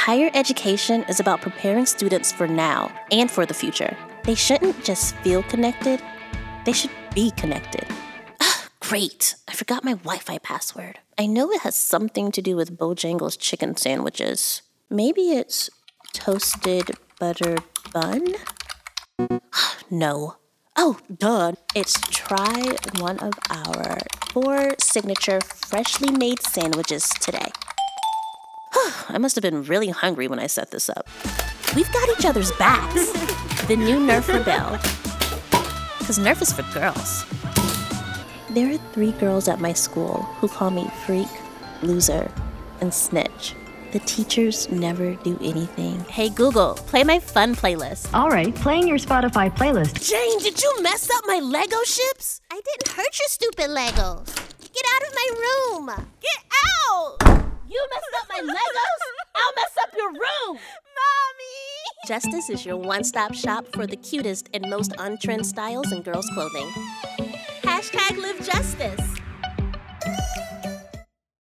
Higher education is about preparing students for now and for the future. They shouldn't just feel connected, they should be connected. Great, I forgot my Wi-Fi password. I know it has something to do with Bojangles chicken sandwiches. Maybe it's toasted butter bun? No. Oh, duh. It's try one of our 4 signature freshly made sandwiches today. I must have been really hungry when I set this up. We've got each other's backs. The new Nerf Rebel. Because Nerf is for girls. There are 3 girls at my school who call me freak, loser, and snitch. The teachers never do anything. Hey Google, play my fun playlist. All right, playing your Spotify playlist. Jane, did you mess up my Lego ships? I didn't hurt your stupid Legos. Get out of my room. Get out! You messed up my Legos? I'll mess up your room! Mommy! Justice is your one-stop shop for the cutest and most on-trend styles in girls' clothing. #LiveJustice.